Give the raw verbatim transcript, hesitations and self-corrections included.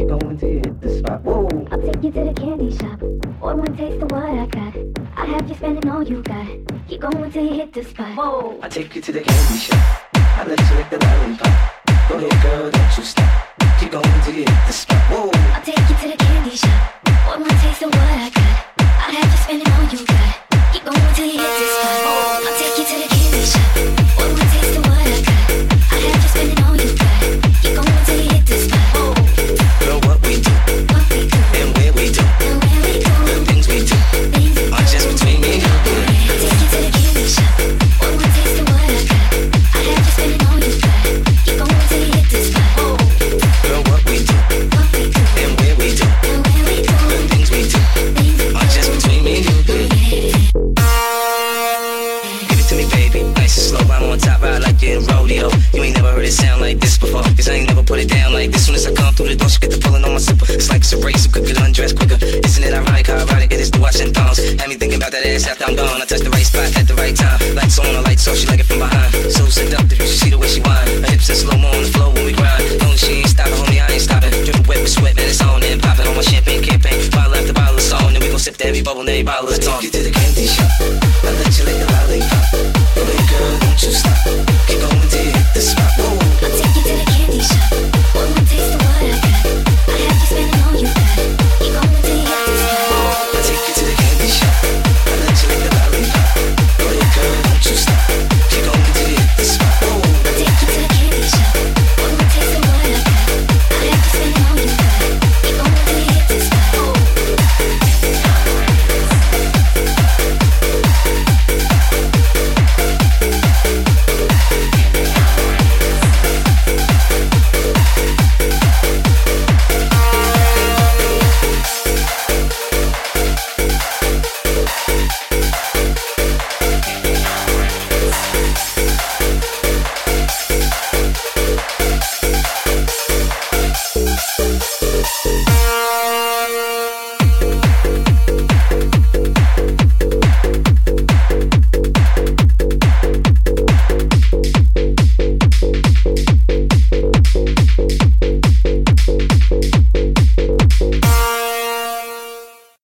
Keep going till you hit the spot. Whoa. I'll take you to the candy shop. Boy, one taste of what I got. I'll have you spending all you got. Keep going till you hit the spot. Whoa. I'll take you to the candy shop. I'll let you lick the lollipop. Go ahead, girl, don't you stop. Keep going till you hit the spot. Whoa. I'll take you to the candy shop. Boy, one taste of what I got. I'll have you spending all you got. Keep going till you hit the spot. Whoa. I'll take you to the candy shop. Boy, one taste of what I got. I'll have you spending all you got. Keep going till you hit the spot. Whoa. Girl, what we do, What we do, and where we do, and where we go, the things we do, things we are just between me and you. I'll take you to the candy shop. Boy, one taste of what I got. I'll have you spending all you got. Keep going till you hit the spot. Whoa. Girl, what we do, What we do, and where we do, and where we go, the things we do, things we are just between me and you. Give it to me, baby, nice and slow. I'm on top, ride like you're in rodeo. You ain't never heard it sound like this before, cause I ain't never put it down like this. Soon as I come through the door, she get the pulling on my zipper. It's like it's a race, so could get undressed quicker. Isn't it ironic how ironic it is to watch them thongs? Had me thinking about that ass after I'm gone. I touch the right spot.